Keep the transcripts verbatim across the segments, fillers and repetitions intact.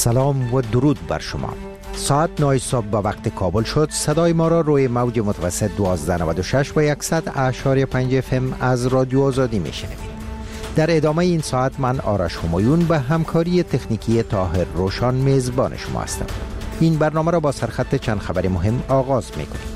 سلام و درود بر شما. ساعت نه صبح به وقت کابل شد. صدای ما را روی موج متوسط دوازده نود و شش و صد اشاری پنج اف ام از رادیو آزادی میشنوید. در ادامه این ساعت من آرش همایون به همکاری تکنیکی طاهر روشان میزبان شما هستم. این برنامه را با سرخط چند خبر مهم آغاز میکنیم.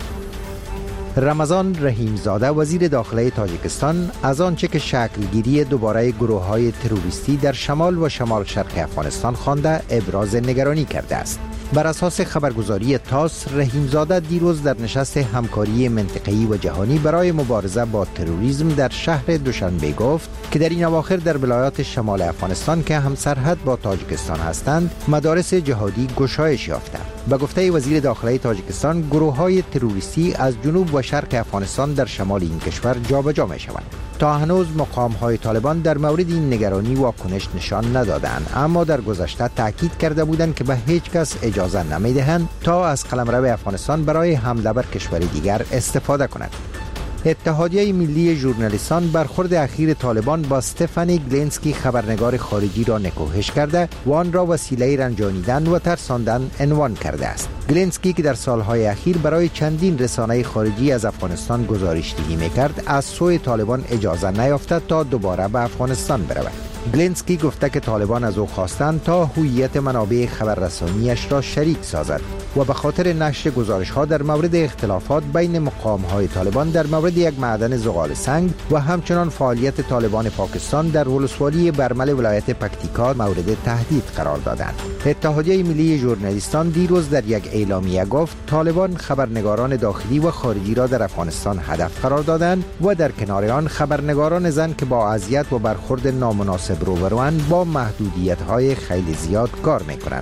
رمضان رحیمزاده وزیر داخله تاجیکستان از آنچه که شکلگیری دوباره گروه‌های تروریستی در شمال و شمال شرق افغانستان خوانده ابراز نگرانی کرده است. بر اساس خبرگزاری تاس، رحیمزاده دیروز در نشست همکاری منطقه‌ای و جهانی برای مبارزه با تروریسم در شهر دوشنبه گفت که در این اواخر در ولایات شمال افغانستان که هم سرحد با تاجیکستان هستند، مدارس جهادی گشایش یافتند. به گفته وزیر داخله تاجیکستان، گروه‌های تروریستی از جنوب و شرق افغانستان در شمال این کشور جابجا می‌شوند. تا هنوز مقام‌های طالبان در مورد این نگرانی واکنش نشان ندادند، اما در گذشته تاکید کرده بودند که به هیچ کس اجازه نمی‌دهند تا از قلمرو افغانستان برای حمله بر کشور دیگر استفاده کند. اتحادیه ملی ژورنالیستان برخورد اخیر طالبان با استفانی گلینسکی خبرنگار خارجی را نکوهش کرده و آن را وسیله رنجانیدن و ترساندن عنوان کرده است. گلینسکی که در سالهای اخیر برای چندین رسانه خارجی از افغانستان گزارش‌دهی می‌کرد، از سوی طالبان اجازه نیافته تا دوباره به افغانستان برود. گلینسکی گفته که طالبان از او خواستند تا هویت منابع خبررسانیش را شریک سازد و به خاطر نشر گزارش‌ها در مورد اختلافات بین مقام‌های طالبان در مورد یک معدن زغال سنگ و همچنان فعالیت طالبان پاکستان در ولسوالی برمل ولایت پکتیکا مورد تهدید قرار دادند. اتحادیه ملی ژورنالیستان دیروز در یک اعلامیه گفت طالبان خبرنگاران داخلی و خارجی را در افغانستان هدف قرار دادند و در کنار آن خبرنگاران زن که با اذیت و برخورد نامناسب روبروند با محدودیت‌های خیلی زیاد کار می‌کنند.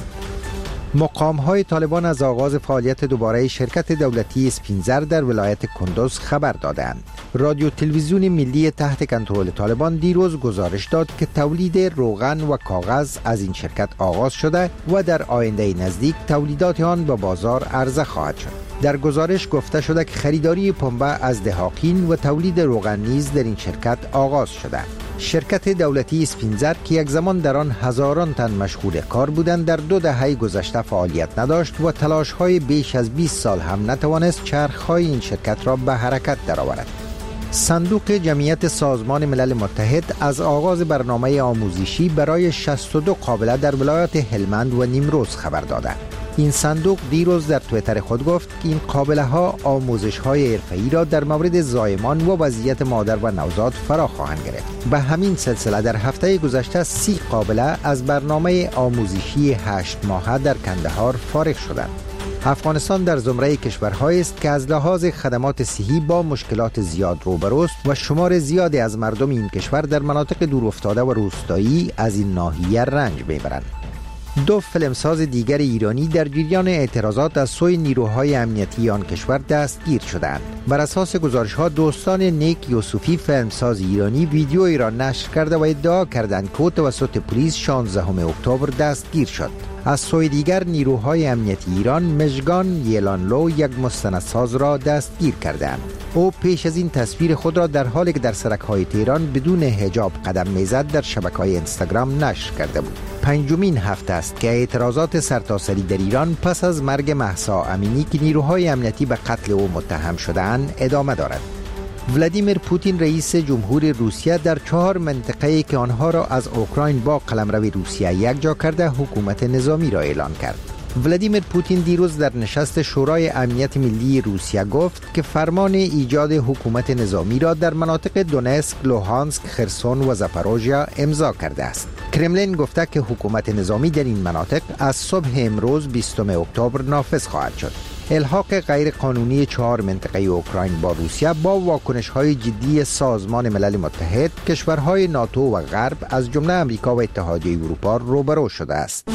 مقام‌های طالبان از آغاز فعالیت دوباره شرکت دولتی اسپینزر در ولایت کندوز خبر دادند. رادیو تلویزیون ملی تحت کنترل طالبان دیروز گزارش داد که تولید روغن و کاغذ از این شرکت آغاز شده و در آینده نزدیک تولیدات آن به بازار عرضه خواهد شد. در گزارش گفته شده که خریداری پنبه از دهاقین و تولید روغن نیز در این شرکت آغاز شده. شرکت دولتی اسپینزر که یک زمان در آن هزاران تن مشغول کار بودند، در دو دهه گذشته فعالیت نداشت و تلاش‌های بیش از بیست سال هم نتوانست چرخ‌های این شرکت را به حرکت درآورد. صندوق جمعیت سازمان ملل متحد از آغاز برنامه آموزشی برای شصت و دو قابله در ولایات هلمند و نیمروز خبر داده. این صندوق دیروز در توییتر خود گفت که این قابله ها آموزش های حرفه‌ای را در مورد زایمان و وضعیت مادر و نوزاد فرا خواهند گرفت. به همین سلسله در هفته گذشته سی قابله از برنامه آموزشی هشت ماهه در کندهار فارغ شدند. افغانستان در زمره کشورهایی است که از لحاظ خدمات صحی با مشکلات زیاد روبروست و شمار زیادی از مردم این کشور در مناطق دورافتاده و روستایی از این ناحیه رنج میبرند. دو فیلمساز دیگر ایرانی در جریان اعتراضات از سوی نیروهای امنیتی آن کشور دستگیر شدند. بر اساس گزارش‌ها دوستان نیک یوسفی فیلمساز ایرانی ویدیویی را نشر کرده و ادعا کردند که توسط پلیس شانزدهم اکتبر دستگیر شد. از سوی دیگر نیروهای امنیتی ایران مژگان یلانلو یک مستندساز را دستگیر کردند. او پیش از این تصویر خود را در حالی که در سرک‌های تهران بدون حجاب قدم می‌زد در شبکه‌های اینستاگرام نشر کرده بود. پنجمین هفته است که اعتراضات سرتاسری در ایران پس از مرگ مهسا امینی که نیروهای امنیتی به قتل او متهم شده‌اند ادامه دارد. ولادیمیر پوتین رئیس جمهور روسیه در چهار منطقه‌ای که آنها را از اوکراین با قلمرو روسیه یکجا کرده حکومت نظامی را اعلان کرد. ولادیمیر پوتین دیروز در نشست شورای امنیت ملی روسیه گفت که فرمان ایجاد حکومت نظامی را در مناطق دونسک، لوهانسک، خرسون و زاپاروژیا امضا کرده است. کرملین گفته که حکومت نظامی در این مناطق از صبح امروز بیستم اکتبر نافذ خواهد شد. الحاق غیر قانونی چهار منطقه اوکراین با روسیه با واکنش‌های جدی سازمان ملل متحد، کشورهای ناتو و غرب از جمله امریکا و اتحادیه اروپا روبرو شده است.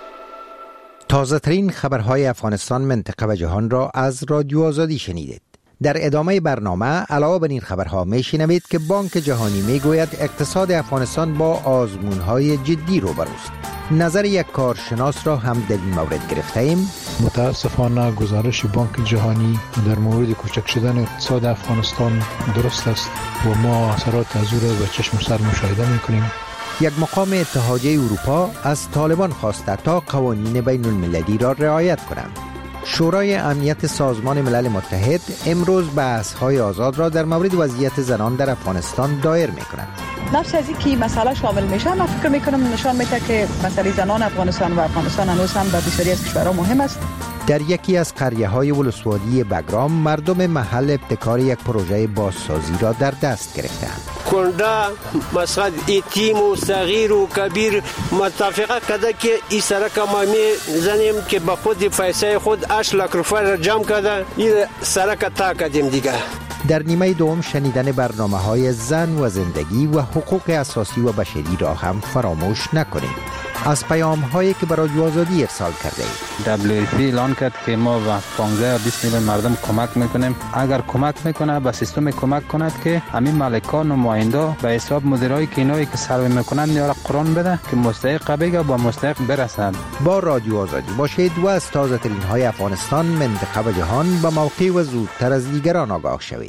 تازه ترین خبرهای افغانستان، منطقه و جهان را از رادیو آزادی شنیدید. در ادامه برنامه علاوه بر این خبرها میشنوید که بانک جهانی میگوید اقتصاد افغانستان با آزمون‌های جدی روبروست. نظر یک کارشناس را هم در این مورد گرفته ایم. متاسفانه گزارش بانک جهانی در مورد کوچک شدن اقتصاد افغانستان درست است و ما اثرات از او را به چشم سر مشاهده میکنیم. یک مقام اتحادیه اروپا از طالبان خواسته تا قوانین بین المللی را رعایت کنند. شورای امنیت سازمان ملل متحد امروز بحث‌های آزاد را در مورد وضعیت زنان در افغانستان دایر می‌کند. نفس از اینکه مسئله شامل میشه، من فکر میکنم نشان میده که مسئله زنان افغانستان و افغانستان هنوز هم در بسیاری از کشورها مهم است. در یکی از قریه‌های ولسوالی بگرام مردم محل ابتکار یک پروژه بازسازی را در دست گرفتند. کنده مسقط یتیم و صغیر و کبیر متفقه کرده که این سرک ما می زنیم که به خود پیسه خود هشت لک روپیه را جمع کرده این سرک تا کردیم دیگه. در نیمه دوم شنیدن برنامه‌های زن و زندگی و حقوق اساسی و بشری را هم فراموش نکنید. از پیام‌هایی که برای رادیو آزادی ارسال کرده اید. دبلیو ای پی اعلان کرد که ما و پانزده بیست میلیون مردم کمک میکنیم. اگر کمک میکنه به سیستم کمک کند که همین مالکان و نماینده به حساب مدیرای که اینایی که سروی میکنن یا قرآن بده که مستحق بگه با مستحق برسند. با رادیو آزادی باشید و از تازه ترین های افغانستان، منطقه و جهان به موقع و زودتر از دیگران آگاه شوید.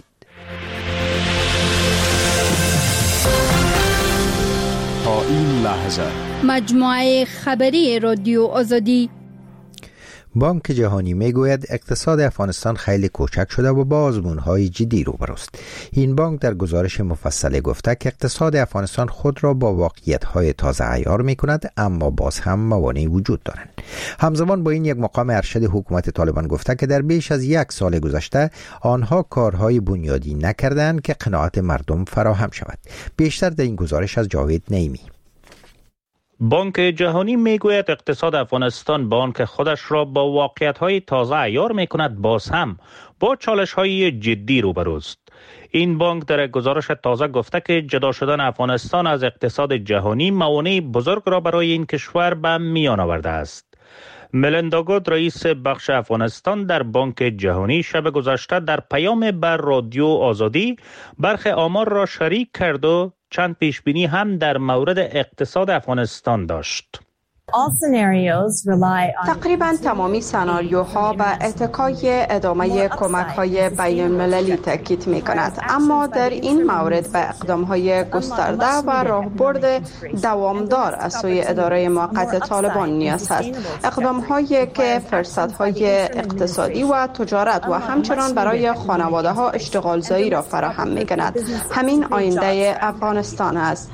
تا این لحظه مجموعه خبری رادیو آزادی. بانک جهانی میگوید اقتصاد افغانستان خیلی کوچک شده و با آزمون‌های جدی روبروست. این بانک در گزارش مفصل گفته که اقتصاد افغانستان خود را با واقعیت‌های تازه عیار می‌کند، اما باز هم موانعی وجود دارند. همزمان با این یک مقام ارشد حکومت طالبان گفته که در بیش از یک سال گذشته آنها کارهای بنیادی نکردند که قناعت مردم فراهم شود. بیشتر در این گزارش از جاوید نیمی. بانک جهانی میگوید اقتصاد افغانستان با آنکه خودش را با واقعیت‌های تازه عیار می‌کند، باز هم با چالش‌های جدی روبروست. این بانک در گزارش تازه گفته که جدا شدن افغانستان از اقتصاد جهانی موانع بزرگ را برای این کشور به میان آورده است. ملیندا گود، رئیس بخش افغانستان در بانک جهانی، شب گذشته در پیام بر رادیو آزادی برخی آمار را شریک کرد و چند پیشبینی هم در مورد اقتصاد افغانستان داشت. تقریبا تمامی سناریوها به اتکای ادامه کمک‌های بین‌المللی تاکید می‌کند، اما در این مورد به اقدام‌های گسترده و راهبرد دوامدار از سوی اداره موقت طالبان نیاز است. اقدام‌هایی که فرصت‌های اقتصادی و تجارت و همچنان برای خانواده‌ها اشتغالزایی را فراهم می‌کند. همین آینده افغانستان است.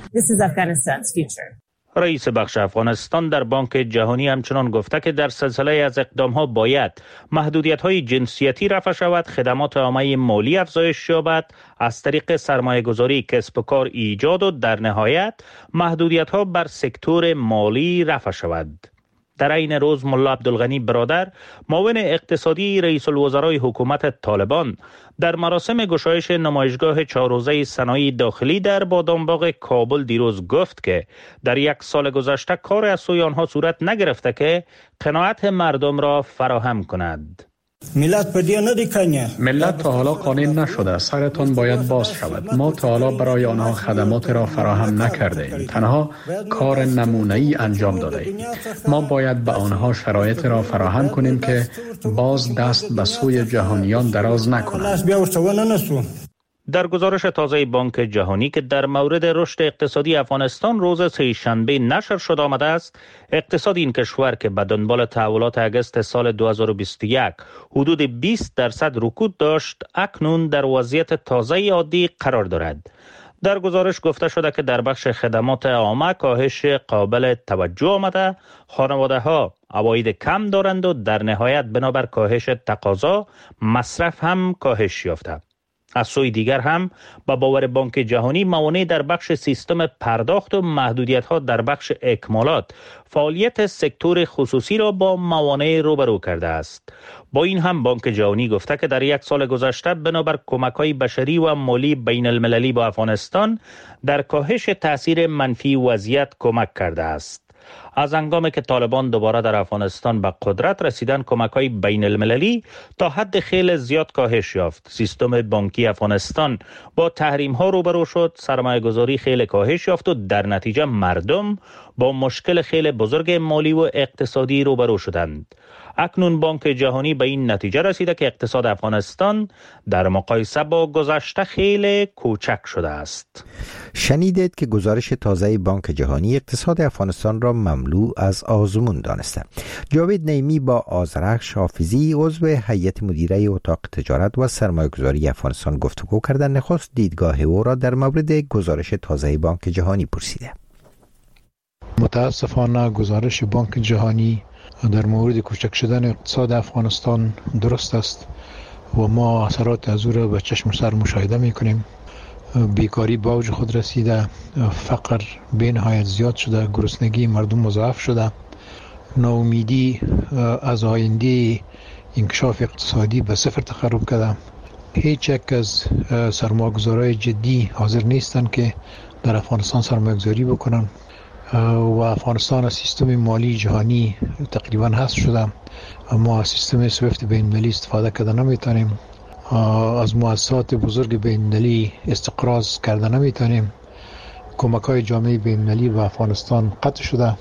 رئیس بخش افغانستان در بانک جهانی همچنان گفته که در سلسله از اقدام‌ها باید محدودیت‌های جنسیتی رفع شود، خدمات عامه مالی افزایش یابد، از طریق سرمایه‌گذاری کسب و کار ایجاد و در نهایت محدودیت‌ها بر سکتور مالی رفع شود. در این روز ملا عبدالغنی برادر، معاون اقتصادی رئیس الوزرای حکومت طالبان، در مراسم گشایش نمایشگاه چهار روزه صنایع داخلی در بادامباغ کابل دیروز گفت که در یک سال گذشته کار از سوی آنها صورت نگرفته که قناعت مردم را فراهم کند. ملت پدیه ندی کنه. ملت تا حالا قانع نشده، سرتان باید باز شود. ما تا حالا برای آنها خدمات را فراهم نکرده ایم، تنها کار نمونه‌ای انجام داده ایم. ما باید به آنها شرایط را فراهم کنیم که باز دست به سوی جهانیان دراز نکنند. در گزارش تازه بانک جهانی که در مورد رشد اقتصادی افغانستان روز سه‌شنبه نشر شد آمده است، اقتصاد این کشور که به دنبال تحولات آگوست سال دو هزار و بیست و یک حدود بیست درصد رکود داشت، اکنون در وضعیت تازه عادی قرار دارد. در گزارش گفته شده که در بخش خدمات عامه کاهش قابل توجه آمده، خانواده‌ها عواید کم دارند و در نهایت بنابر کاهش تقاضا مصرف هم کاهش یافته. از سوی دیگر هم با باور بانک جهانی موانع در بخش سیستم پرداخت و محدودیت‌ها در بخش اکمالات فعالیت سکتور خصوصی را با موانع روبرو کرده است. با این هم بانک جهانی گفته که در یک سال گذشته بنابر کمک‌های بشری و مالی بین المللی با افغانستان در کاهش تاثیر منفی وضعیت کمک کرده است. از هنگامی که طالبان دوباره در افغانستان به قدرت رسیدن، کمک‌های بین المللی تا حد خیلی زیاد کاهش یافت. سیستم بانکی افغانستان با تحریم‌ها روبرو شد، سرمایه‌گذاری خیلی کاهش یافت و در نتیجه مردم با مشکل خیلی بزرگ مالی و اقتصادی روبرو شدند. اکنون بانک جهانی به این نتیجه رسیده که اقتصاد افغانستان در مقایسه با گذشته خیلی کوچک شده است. شنیدید که گزارش تازه بانک جهانی اقتصاد افغانستان را مملو از آزمون دانسته. جاوید نعیمی با آذرخش حافظی عضو هیئت مدیره اتاق تجارت و سرمایه‌گذاری افغانستان گفتگو کردن. نخست دیدگاه او را در مورد گزارش تازه بانک جهانی پرسیده. متاسفانه گزارش بانک جهانی در مورد کوچک شدن اقتصاد افغانستان درست است و ما اثرات از او را به چشم و سر مشاهده میکنیم. بیکاری به اوج خود رسیده، فقر به نهایت زیاد شده، گرسنگی مردم مضاعف شده، ناامیدی از آینده انکشاف اقتصادی به صفر تقرب کرده. هیچ یک از سرمایه‌گذارای جدی حاضر نیستند که در افغانستان سرمایه‌گذاری بکنن و افغانستان از سیستم مالی جهانی تقریبا حذف شده. ما از سیستم سویفت بین‌المللی استفاده کرده نمیتونیم، از مؤسسات بزرگ بین‌المللی استقراض کرده نمیتونیم. کمک‌های جامعه بین‌المللی به افغانستان قطع شده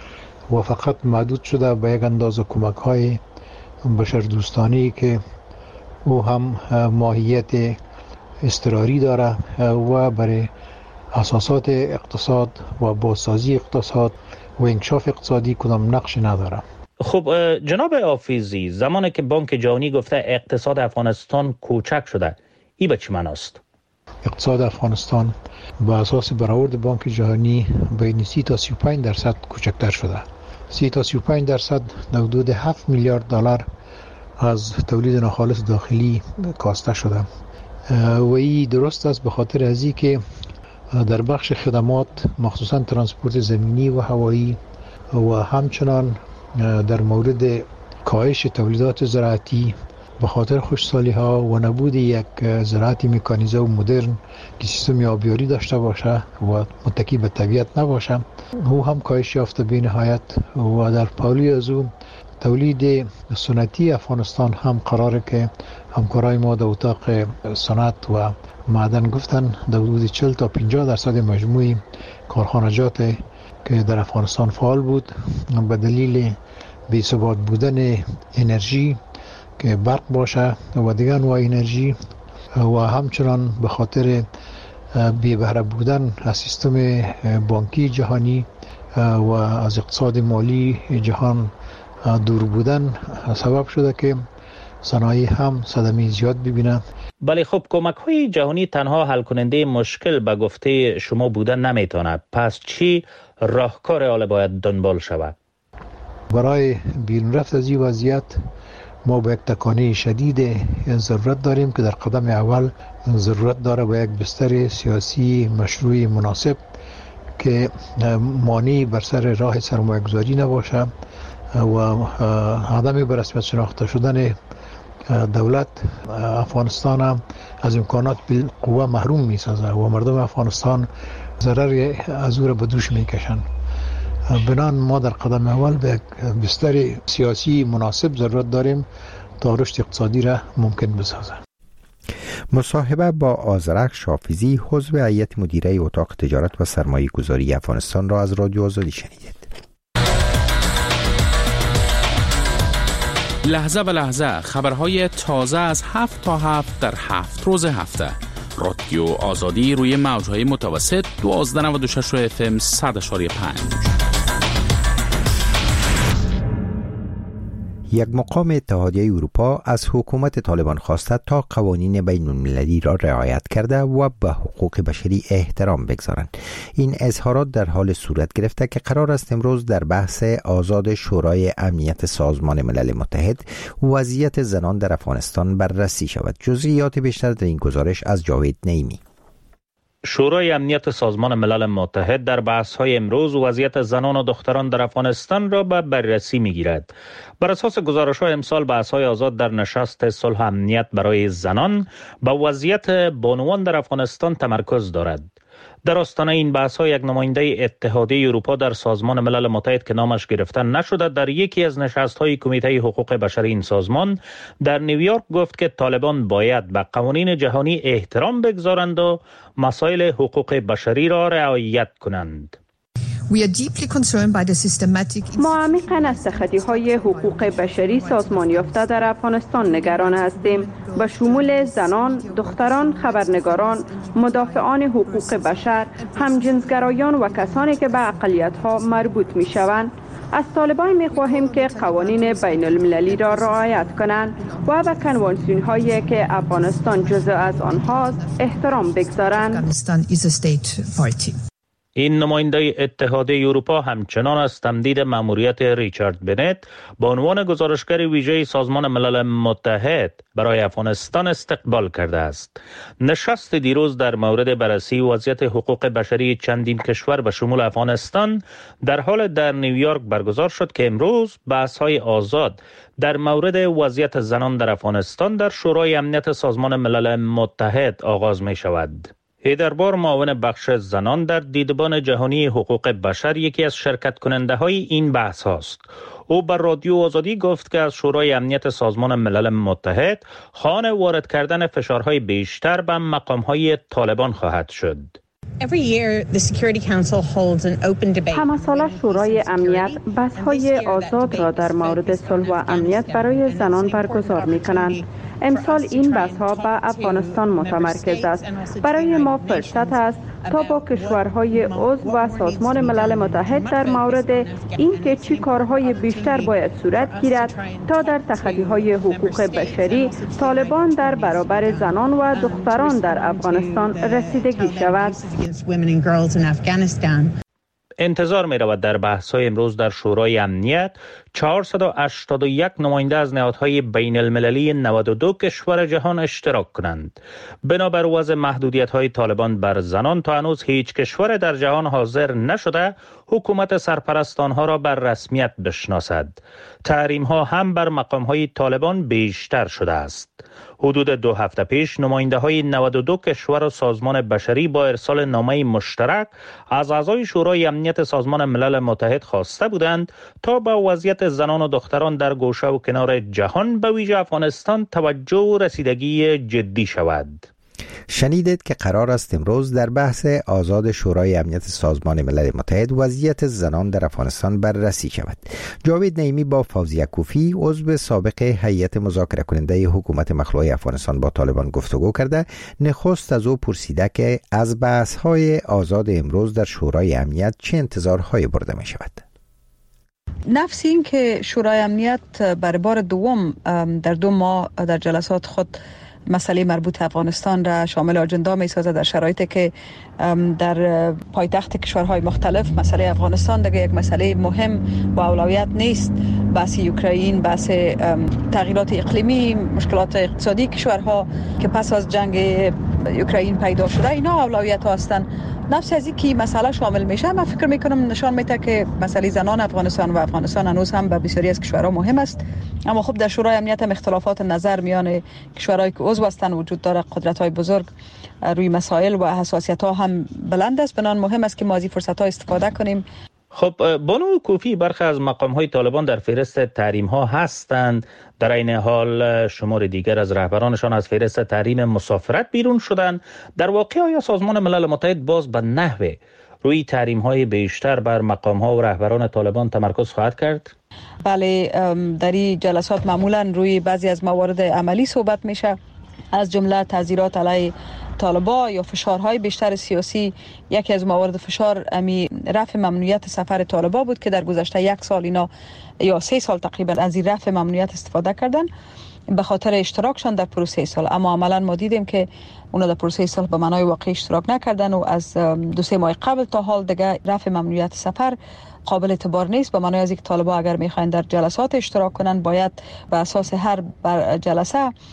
و فقط محدود شده به یک اندازه کمک‌های بشردوستانه که او هم ماهیت اضطراری داره و برای اساسات اقتصاد و بازسازی اقتصاد و انکشاف اقتصادی کدام نقش نداره. خب جناب حافظی، زمانی که بانک جهانی گفته اقتصاد افغانستان کوچک شده، این به چه معناست؟ اقتصاد افغانستان با اساس برآورد بانک جهانی بین سی تا سی و پنج درصد کوچکتر شده. سی تا سی و پنج درصد در حدود هفت میلیارد دلار از تولید ناخالص داخلی کاسته شده و این درست است به خاطر از این که در بخش خدمات مخصوصا ترانسپورت زمینی و هوایی و همچنان در مورد کاهش تولیدات زراعتی به خاطر خشکسالی ها و نبود یک زراعت مکانیزه و مدرن که سیستم آبیاری داشته باشه و متکی به طبیعت نباشه، او هم کاهش یافته به نهایت و در پالی از او تولید سنتی افغانستان هم قراره که همکارای ما در اتاق صنعت و معدن گفتن در حدود چهل تا پنجاه درصد مجموعی کارخانجات که در افغانستان فعال بود به دلیل بی‌ثبات بودن انرژی که برق باشه و دیگر انواع انرژی و همچنان به خاطر بی بهره بودن از سیستم بانکی جهانی و از اقتصاد مالی جهان دور بودن سبب شده که صنایع هم صدمه زیاد ببینند. بله، خب کمک های جهانی تنها حل کننده مشکل به گفته شما بودن نمیتونه. پس چی راهکار حال باید دنبال شود؟ برای بیرون رفت از این وضعیت ما با یک تکانه شدید ضرورت داریم که در قدم اول ضرورت داره با یک بستر سیاسی مشروع مناسب که مانعی بر سر راه سرمایه‌گذاری نباشه و عدم به رسمیت شناخته شدن دولت افغانستان هم از امکانات بالقوه محروم می‌سازه و مردم افغانستان ضرر از او را به دوش میکشن. بنان ما در قدم اول به یک بستر سیاسی مناسب ضرورت داریم تا رشد اقتصادی را ممکن بسازه. مصاحبه با آذرخش حافظی عضو هیئت مدیره اتاق تجارت و سرمایه گذاری افغانستان را از رادیو آزادی شنیدید. لحظه به لحظه خبرهای تازه از هفت تا هفت در هفت روز هفته. رادیو آزادی روی موجهای متوسط دوازده نود و شش اف ام صد اشاری پنج. یک مقام اتحادیه اروپا از حکومت طالبان خواسته تا قوانین بین المللی را رعایت کرده و به حقوق بشری احترام بگذارند. این اظهارات در حال صورت گرفته که قرار است امروز در بحث آزاد شورای امنیت سازمان ملل متحد وضعیت زنان در افغانستان بررسی شود. جزئیات بیشتر در این گزارش از جاوید نعیمی. شورای امنیت سازمان ملل متحد در بحث‌های امروز وضعیت زنان و دختران در افغانستان را به بررسی می‌گیرد. بر اساس گزارش‌های امسال بحث‌های آزاد در نشست صلح امنیت برای زنان به وضعیت بانوان در افغانستان تمرکز دارد. در آستانه این بحث‌ها یک نماینده اتحادیه اروپا در سازمان ملل متحد که نامش گرفته نشده در یکی از نشست‌های کمیته حقوق بشری این سازمان در نیویورک گفت که طالبان باید به قوانین جهانی احترام بگذارند و مسائل حقوق بشری را رعایت کنند. ما عمیقاً از تخطی‌های حقوق بشری سازمان یافته در افغانستان نگران هستیم، به شمول زنان، دختران، خبرنگاران، مدافعان حقوق بشر، همجنسگرایان و کسانی که به اقلیت‌ها مربوط می‌شوند. از طالبان می‌خواهیم که قوانین بین المللی را رعایت کنند و به کنوانسیون‌هایی که افغانستان جزء از آنهاست احترام بگذارند. این نماینده اتحادیه اروپا همچنان از تمدید مأموریت ریچارد بنت به عنوان گزارشگر ویژه سازمان ملل متحد برای افغانستان استقبال کرده است. نشست دیروز در مورد بررسی وضعیت حقوق بشری چندین کشور به شمول افغانستان در حال در نیویورک برگزار شد که امروز بحث‌های آزاد در مورد وضعیت زنان در افغانستان در شورای امنیت سازمان ملل متحد آغاز می شود. هیدربار معاون بخش زنان در دیدبان جهانی حقوق بشر یکی از شرکت کننده های این بحث هاست. او بر رادیو آزادی گفت که از شورای امنیت سازمان ملل متحد خواهان وارد کردن فشارهای بیشتر به مقام های طالبان خواهد شد. همه ساله شورای امنیت بحث‌های آزاد را در مورد صلح و امنیت برای زنان برگزار می‌کنند. امسال این بحث‌ها به افغانستان متمرکز است. برای ما فرصت است تا با کشورهای عضو و سازمان ملل متحد در مورد اینکه چی کارهای بیشتر باید صورت گیرد تا در تخطی‌های حقوق بشری طالبان در برابر زنان و دختران در افغانستان رسیدگی شود. انتظار می رود در بحث‌های امروز در شورای امنیت چهارصد و هشتاد و یک نماینده از نهادهای بین المللی نود و دو کشور جهان اشتراک کنند. بنابر وضع محدودیت‌های طالبان بر زنان تا هنوز هیچ کشور در جهان حاضر نشده حکومت سرپرست آنها را بر رسمیت بشناسد. تحریم‌ها هم بر مقام‌های طالبان بیشتر شده است. حدود دو هفته پیش نماینده های نود و دو کشور و سازمان بشری با ارسال نامه مشترک از اعضای شورای امنیت سازمان ملل متحد خواسته بودند تا به وضعیت زنان و دختران در گوشه و کنار جهان به ویژه افغانستان توجه و رسیدگی جدی شود. شنیدید که قرار است امروز در بحث آزاد شورای امنیت سازمان ملل متحد وضعیت زنان در افغانستان بررسی شود. جاوید نعیمی با فوزیه کوفی عضو سابق هیئت مذاکره کننده حکومت مخلوع افغانستان با طالبان گفتگو کرده. نخست از او پرسیده که از بحث‌های آزاد امروز در شورای امنیت چه انتظارهایی برده می شود. نفس این که شورای امنیت برای بار دوم در دو ماه در جلسات خود مسئله مربوط افغانستان را شامل آجندا می سازد در شرایطی که در پایتخت کشورهای مختلف مسئله افغانستان دیگه یک مسئله مهم و اولویت نیست. بحث اوکراین، بحث تغییرات اقلیمی، مشکلات اقتصادی کشورها که پس از جنگ اوکراین پیدا شده اینا اولویت ها هستند. نفس از اینکه مسئله شامل میشه من فکر میکنم نشان میده که مسئله زنان افغانستان و افغانستان هنوز هم به بسیاری از کشورها مهم است. اما خب در شورای امنیت هم اختلافات نظر میان کشورهایی که عضو هستند وجود داره. قدرت‌های بزرگ روی مسائل و حساسیت‌ها هم بلند است. بنابراین مهم است که ما از این فرصت‌ها استفاده کنیم. خب بانو کوفی، برخی از مقام‌های طالبان در فهرست تحریم‌ها هستند. در این حال شمار دیگر از رهبرانشان از فهرست تحریم مسافرت بیرون شدند. در واقع آیا سازمان ملل متحد باز به نحوه روی تحریم‌های بیشتر بر مقام‌ها و رهبران طالبان تمرکز خواهد کرد؟ بله، در این جلسات معمولاً روی بعضی از موارد عملی صحبت میشه، از جمله تعزیرات علیه طالبان یا فشارهای بیشتر سیاسی. یکی از موارد فشار امی رفع ممنوعیت سفر طالبان بود که در گذشته یک سال اینا یا سه سال تقریبا از این رفع ممنوعیت استفاده کردن به خاطر اشتراکشان در پروسه صلح. اما عملا ما دیدیم که اونا در پروسه صلح به معنای واقعی اشتراک نکردن و از دو سه ماه قبل تا حال دیگه رفع ممنوعیت سفر قابل اعتبار نیست. به معنای از اینکه طالبان اگر میخواین در جلسات اشتراک کنن باید به اساس هر جلسه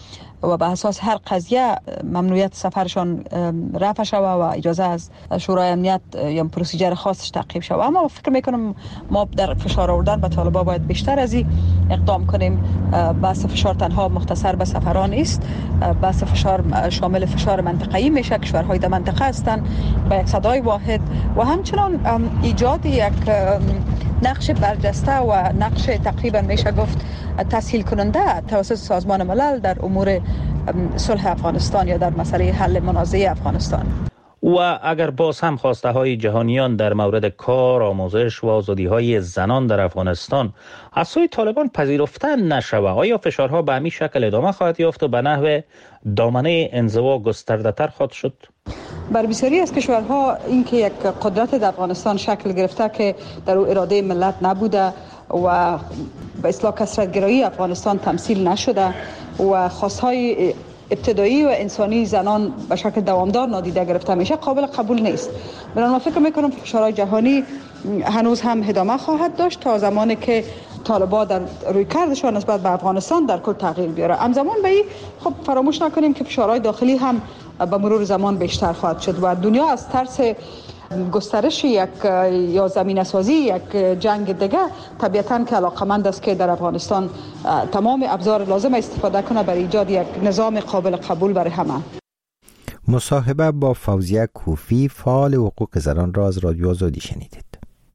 و به اساس هر قضیه ممنوعیت سفرشان رفع شود و اجازه از شورای امنیت یا پروسیجر خاصش تعقیب شود. اما فکر میکنم ما در فشار آوردن به طالبان باید بیشتر از این اقدام کنیم. بحث فشار تنها مختصر به سفران است، بحث فشار شامل فشار منطقه‌ای میشه، کشورهای در منطقه هستند با یک صدای واحد و همچنان ایجاد یک نقش برجسته و نقش تقریبا میشه گفت تسهیل کننده توسط سازمان ملل در امور صلح افغانستان یا در مسئله حل منازعه افغانستان. و اگر باز هم خواسته های جهانیان در مورد کار، آموزش و آزادی های زنان در افغانستان از سوی طالبان پذیرفته نشود، آیا فشارها به همین شکل ادامه خواهد یافت و به نحو دامنه انزوا گسترده تر خواهد شد؟ بر بسیاری از کشورها اینکه یک قدرت در افغانستان شکل گرفته که در او اراده ملت نبوده و به اصطلاح کثرت‌گرایی افغانستان تمثیل نشده و خواست‌های ابتدایی و انسانی زنان به شکل دوامدار نادیده گرفته میشه، قابل قبول نیست. من فکر میکنم فشارهای جهانی هنوز هم ادامه خواهد داشت تا زمانی که طالبان در روی کردشان نسبت به افغانستان در کل تغییر بیاره. همزمان به این خب فراموش نکنیم که فشارهای داخلی هم به مرور زمان بیشتر خواهد شد و دنیا از ترس گسترش یک یا زمینه سازی یک جنگ دیگه طبیعتاً که علاقمند است که در افغانستان تمام ابزار لازم استفاده کنه برای ایجاد یک نظام قابل قبول برای همه. مصاحبه با فوزیه کوفی، فعال حقوق زنان را از رادیو آزادی شنیدید.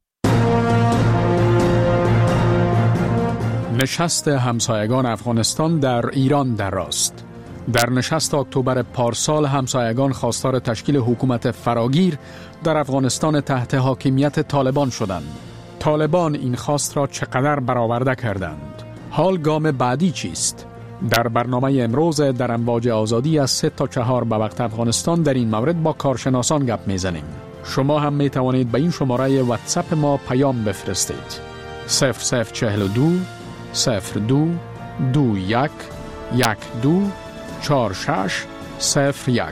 نشست همسایگان افغانستان در ایران در راست. در نشست اکتبر پارسال همسایگان خواستار تشکیل حکومت فراگیر در افغانستان تحت حاکمیت طالبان شدند. طالبان این خواست را چقدر برآورده کردند؟ حال گام بعدی چیست؟ در برنامه امروز در امواج آزادی از سه تا چهار به وقت افغانستان در این مورد با کارشناسان گپ میزنیم. شما هم می توانید به این شماره واتساپ ما پیام بفرستید. صفر صفر چهل و دو صفر دو دو یک یک دو چهار شش صفر یک.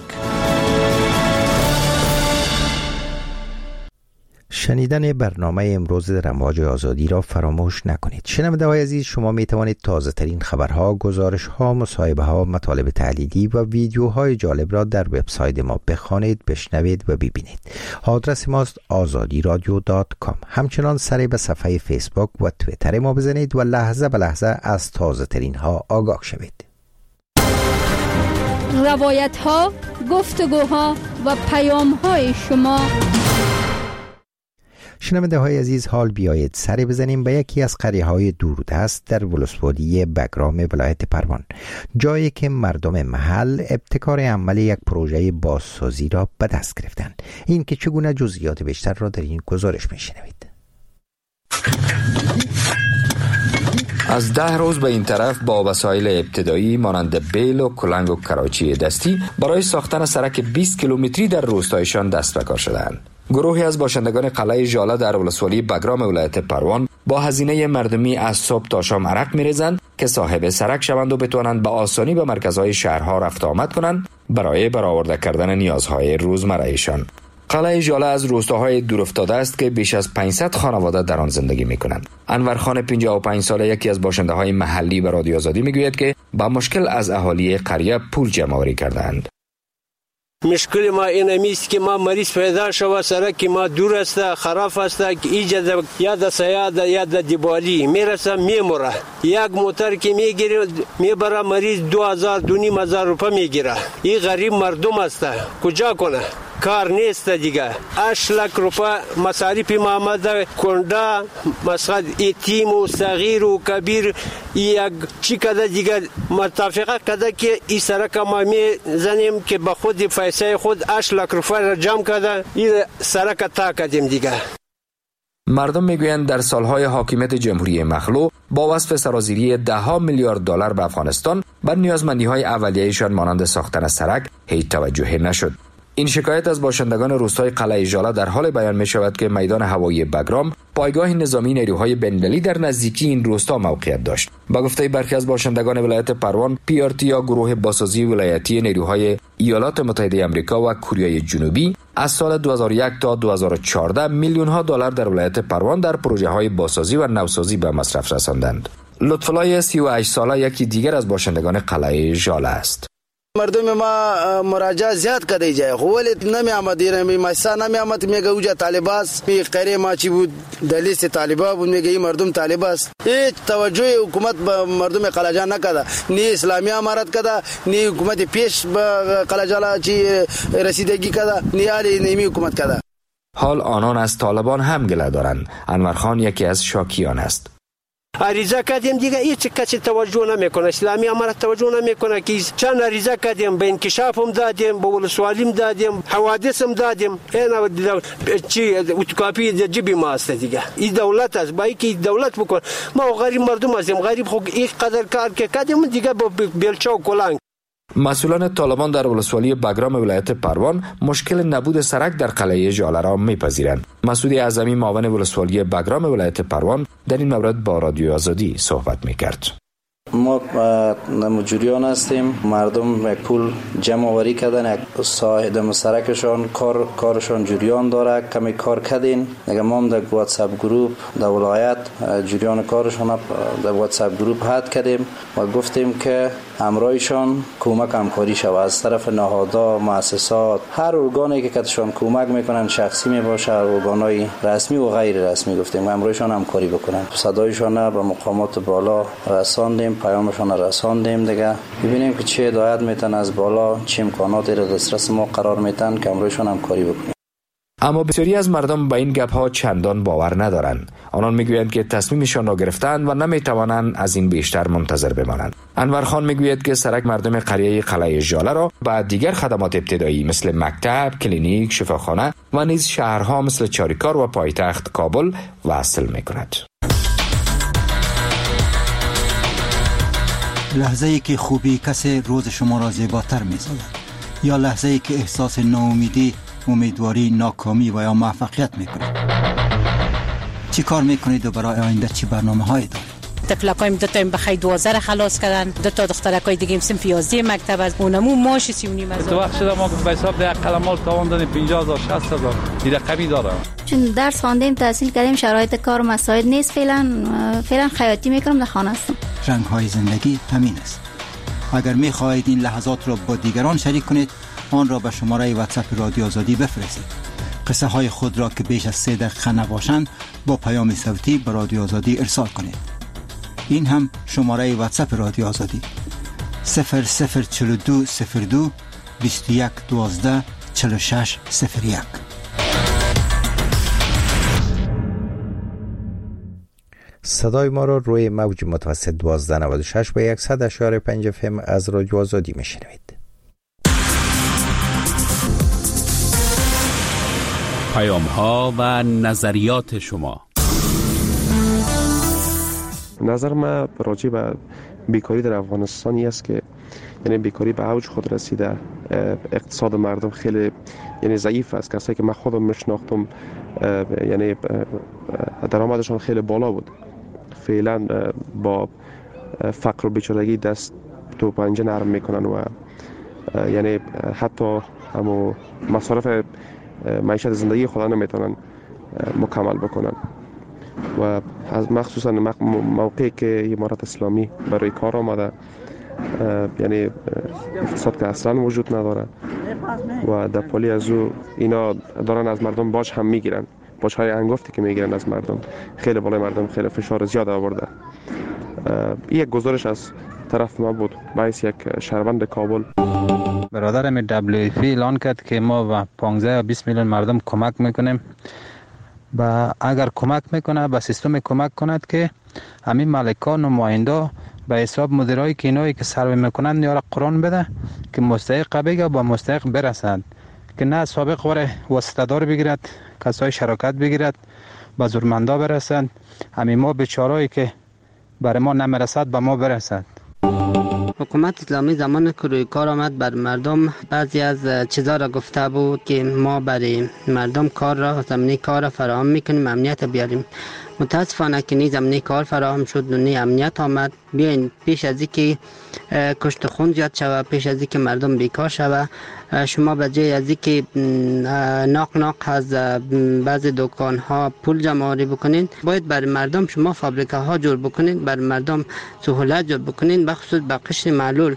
شنیدن برنامه امروز در امواج آزادی را فراموش نکنید. شنونده های عزیز، شما می توانید تازه ترین خبرها، گزارش ها، مصاحبه ها، مطالب تحلیلی و ویدیوهای جالب را در وبسایت ما بخوانید، بشنوید و ببینید. آدرس ماست آزادی رادیو دات کام. همچنان سری به صفحه فیسبوک و توییتر ما بزنید و لحظه به لحظه از تازه ترین ها آگاه شوید. روایت ها، گفتگوها و پیام های شما. شنونده های عزیز، حال بیایید سری بزنیم به یکی از قریه های دوردست در ولسوالی بگرام ولایت پروان، جایی که مردم محل ابتکار عمل یک پروژه بازسازی را به دست گرفتند. این که چگونه جزئیات بیشتر را در این گزارش میشنوید. از ده روز به این طرف با وسایل ابتدایی مانند بیل و کلنگ و کراچی دستی برای ساختن سرک بیست کیلومتری در روستایشان دست به کار شدند. گروهی از باشندگان قلعه ژاله در ولسوالی بگرام ولایت پروان با هزینه مردمی از صبح تا شام عرق می‌ریزند که صاحب سرک شوند و بتوانند به آسانی به مرکزهای شهرها رفت آمد کنند برای برآورده کردن نیازهای روزمره‌ایشان. قلعه ژاله از روستاهای دورافتاده است که بیش از پانصد خانواده در آن زندگی می‌کنند. انور خان پنجاه و پنج ساله یکی از باشنده‌های محلی به رادیو آزادی می‌گوید که با مشکل از اهالی قریه پول جمع‌آوری کردند. مشکل ما این است که ما مریض پیدا شود، سرک ما دور است، خراب است، که ایجاد یا د سیاد یا د دیوالی میرسه میموره. یک موتر که میگیره میبره مریض دو هزار دو نیم هزار روپیه میگیره. این غریب مردم است، کجا کنه؟ کار نیست دیگه. هشت لک روپیه مصارف ما آمده، کنده مثلا یتیم و صغیر و کبیر یک چی کده دیگه متفقه کده که این سرک ما میزنیم که به خود پیسه خود هشت لک روپیه را جمع کده این سرک تا کدیم دیگه. مردم میگویند در سالهای حاکمیت جمهوری مخلوع با وصف سرازیری ده ها میلیارد دلار به افغانستان بر نیازمندی‌های اولیه‌ایشان مانند ساختن سرک هیچ توجهی نشد. این شکایت از باشندگان روستای قلعه ژاله در حال بیان می شود که میدان هوایی بگرام پایگاه نظامی نیروهای بین‌المللی در نزدیکی این روستا موقعیت داشت. با گفته برخی از باشندگان ولایت پروان، پی آر تی یا گروه بازسازی ولایتی نیروهای ایالات متحده آمریکا و کره جنوبی از سال دو هزار و یک تا دو هزار و چهارده میلیون ها دلار در ولایت پروان در پروژه های بازسازی و نوسازی به مصرف رساندند. لطفالله سی و هشت ساله یکی دیگر از باشندگان قلعه ژاله است. مردم ما مراجعه زیاد کردی جای ولی نمی آمدی می ماسا نمی آمد میگه اوجا طالباس می قره ما چی بود دلیست طالبا بود میگه این مردم طالباس هیچ توجه حکومت به مردم قلجان نکرده، نی اسلامی امارت کرده، نی حکومت پیش به قلجان چی رسیدگی کرده، نی علی نیمی حکومت کرده. حال آنان از طالبان هم گله دارند. انور خان یکی از شاکیان است. عریضه کردیم دیگه هیچ کسی توجه نمیکنه، اسلامی امارت توجه نمیکنه که چند عریضه کردیم به انکشاف هم دادیم، به ولسوالیم دادیم، حوادث هم دادیم، اینا چی اتکاپی جیبی ما است دیگه. این دولت است، با اینکه دولت بکن ما غریب مردم هستیم، غریب خو یک قدر کار که کردیم دیگه با بیلچه و کلنگ. مسئولان طالبان در ولسوالی بگرام ولایت پروان مشکل نبود سرک در قلعه ژاله را میپذیرند. مسعود اعظمی معاون ولسوالی بگرام ولایت پروان در این مورد با رادیو آزادی صحبت میکرد. ما مجریان هستیم، مردم یک پول جمع آوری کردن، یک صاحب سرکشان کار کارشان جریان داره، کمی کار کردین دیگه. ما هم در واتساپ گروپ در ولایت جریان کارشان در واتساپ گروپ حد کردیم و گفتیم که همراهشان کمک همکاری شود از طرف نهادها، مؤسسات، هر ارگانی که کتشان کمک میکنن، شخصی می باشه، ارگانای رسمی و غیر رسمی، گفتیم همراهشان همکاری بکنن. صدایشان به مقامات بالا رساندیم، پیامشان رساندیم دیگه. ببینیم که چه هدایت میتن از بالا، چه امکاناتی را دسترس ما قرار میتن که همراهشان همکاری بکنیم. اما بسیاری از مردم به این گپ ها چندان باور ندارند. آنان میگویند که تصمیمشان را گرفتند و نمیتوانند از این بیشتر منتظر بمانند. انور خان میگوید که سرک مردم قریه قلعه ژاله را با دیگر خدمات ابتدایی مثل مکتب، کلینیک، شفاخانه و نیز شهرها مثل چاریکار و پایتخت کابل وصل میکند. لحظه ای که خوبی کسی روز شما را زیباتر می‌سازد، یا لحظه ای که احساس ناامیدی، امیدواری، ناکامی و یا موفقیت میکنید. چی کار میکنید و برای آینده چی برنامه‌هایی دارید؟ تفلکایم دو تا بخای دوازده خلاص کردن، دو تا دخترکای دیگه هم صنف یازده مکتب از اونمو ماش سی و نیم هزار. تو وقت شده ما به حساب ده قلمال تاوان دادیم پنجاه هزار شصت هزار این رقمی داره. چون درس خواندیم، تحصیل کردیم، شرایط کار مساعد نیست، فعلا فعلا خیاطی میکنم، در خانه هستم. رنگ‌های زندگی همین است. اگر می‌خواهید این لحظات را با دیگران شریک کنید، آن را به شماره واتساپ رادیو آزادی بفرستید. قصه های خود را که بیش از سه دقیقه نباشند با پیام صوتی به رادیو آزادی ارسال کنید. این هم شماره واتساپ رادیو آزادی صفر صفر چهل و دو صفر دو بیست و یک دوازده چهل و شش صفر یک. صدای ما را روی موج متوسط دوازده نود و شش و صد و شش اشاری پنج اف ام از رادیو آزادی میشنوید. پیام ها و نظریات شما. نظر من راجع به بیکاری در افغانستانی است که یعنی بیکاری به اوج خود رسیده، اقتصاد مردم خیلی یعنی ضعیف است. کسایی که من خودم میشناختم یعنی درآمدشان خیلی بالا بود، فعلا با فقر و بیچارگی دست تو پنجه نرم میکنن و یعنی حتی همو مصارف معیشت زندگی خود نمیتونن مکمل بکنن و از مخصوصا موقعی که امارت اسلامی برای کار آمده، یعنی اقتصاد که اصلا وجود نداره و در پالی از او اینا دارن از مردم باج هم میگیرن، باج های انگفتی که میگیرن از مردم خیلی بالای مردم خیلی فشار زیاد آورده. این یک گزارش از طرف ما بود باعث یک شهروند کابل. برادرم دبلیو اف اعلان کرد که ما با پانزده یا بیست میلیون مردم کمک میکنیم و اگر کمک میکنه به سیستم کمک کند که همین مالکان و نماینده به حساب مدیرای که اینایی که سروی میکنند نیاره قرآن بده که مستحق بگه با مستحق برسند، که نه سابق وره واسطه‌دار بگیرد، کسای شراکت بگیرد به زورمندا برسند، همین ما بیچارهایی که برای ما نمیرسد به ما برسد. حکومت اسلامی زمان که روی کار آمد بر مردم بعضی از چیزا را گفته بود که ما برای مردم کار را زمینه کار را فراهم میکنیم، امنیت بیاریم. متاسفانه که نی زمینه کار فراهم شد و نی امنیت آمد. بیاین پیش از اینکه کشت خون زیاد شود، پیش از اینکه مردم بیکار شود، شما به جای از اینکه ناق ناق از بعضی دکان ها پول جمع آوری بکنین، باید برای مردم شما فابریکه ها جور بکنین، برای مردم سهولت جور بکنین، بخصوص به قشر معلول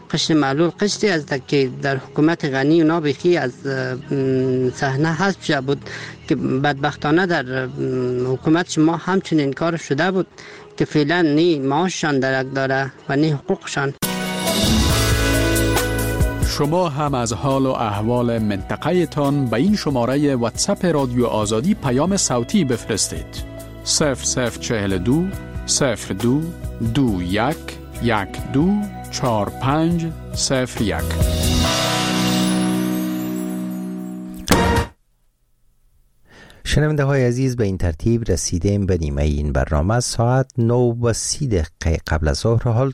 قشر معلول قشری از که در حکومت غنی اونا بخی از صحنه حذف شده بود که بدبختانه در حکومت شما همچنین کار شده بود که فعلا نی معاششان درک داره و نی حقوقشان. شما هم از حال و احوال منطقه تان به این شماره واتساپ رادیو آزادی پیام صوتی بفرستید. صفر صفر چهل دو صفر دو دو یک یک دو چهار پنج صفر یک. شنونده های عزیز، به این ترتیب رسیدیم به نیمه این برنامه. ساعت نه و سی دقیقه قبل از ظهر. حال